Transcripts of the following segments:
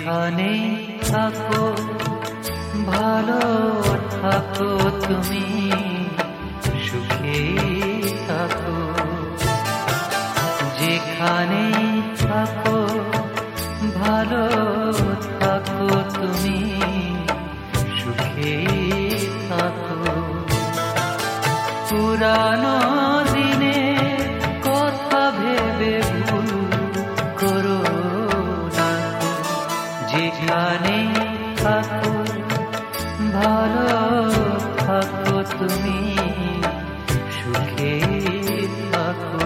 যেখানে থাকো ভালো থাকো, তুমি সুখে থাকো। যেখানে থাকো ভালো থাকো, তুমি সুখে থাকো। পুরানো দিনে কথা ভেবে ভুল করো না। যেখানে থাকো ভালো থাকো, তুমি সুখে থাকো।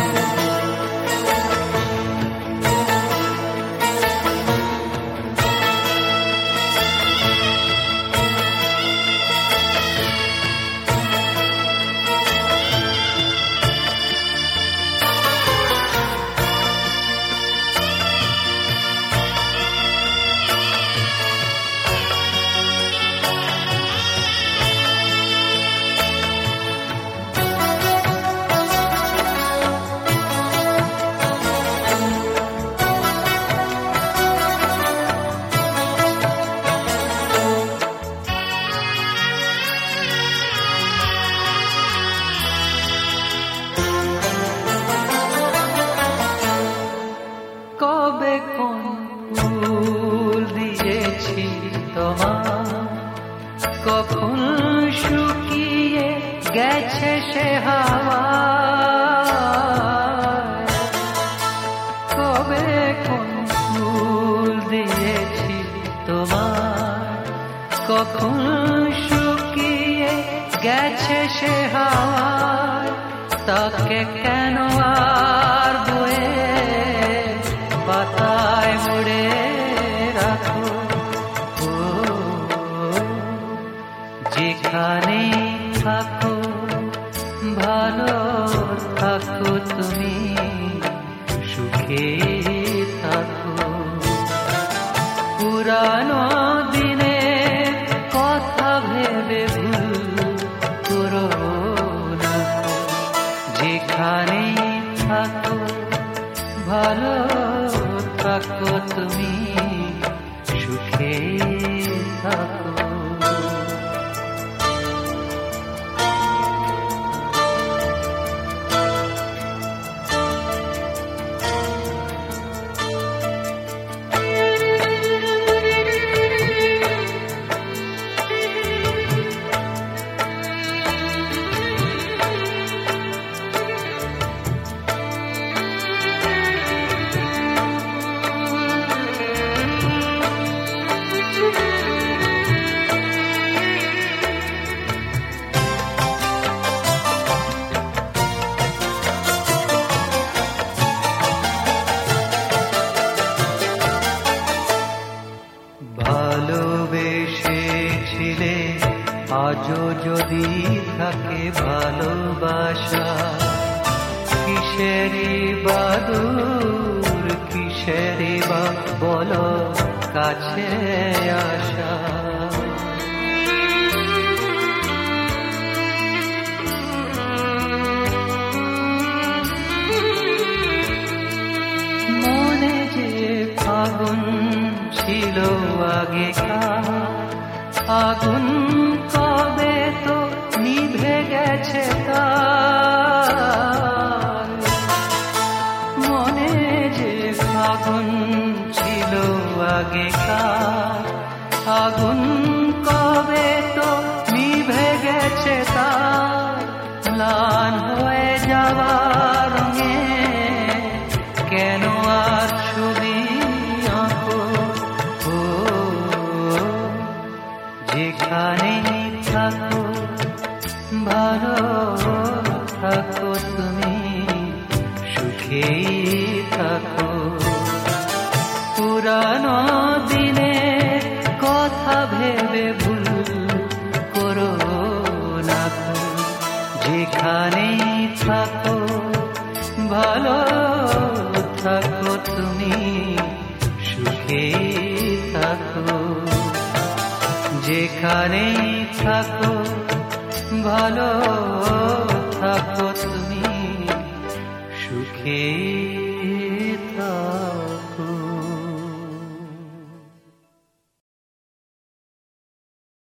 কবে কোন ফুল দিয়েছি তোমার, কখন শুকিয়ে গেছে সে হাওয়া। কবে কোন ফুল দিয়েছি তোমার, কখন শুকিয়ে গেছে সে হাওয়া। তাকে কেন আর বয়ে পাতায় মুড়ে রাখো। যেখানে থাকো ভালো থাকো, তুমি সুখে থাকো। পুরানো দিনে কথা ভেবে ভুল করো না। যেখানে থাকো ভালো থাকো, তুমি সুখে থাকো। ভালোবেসেছিলে আজও যদি থাকে ভালোবাসা, কিসেরি বাদুর কিসেরি বা বলো কাছে আসা। মনে যে আগুন ছিল আগেকার, আগুন কবে তো নিভে গেছে তার। মনে যে আগুন ছিল আগেকার, আগুন কবে তো নিভে গেছে তার। ম্লান হয়ে যাওয়ার রঙে কেন আর ছবি আঁকো। যেখানে থাকো ভালো থাকো, তুমি সুখে থাকো। পুরানো দিনে কথা ভেবে ভুল করো না। যেখানে থাকো ভালো থাকো, তুমি সুখে থাকো। যেখানে থাকো ভালো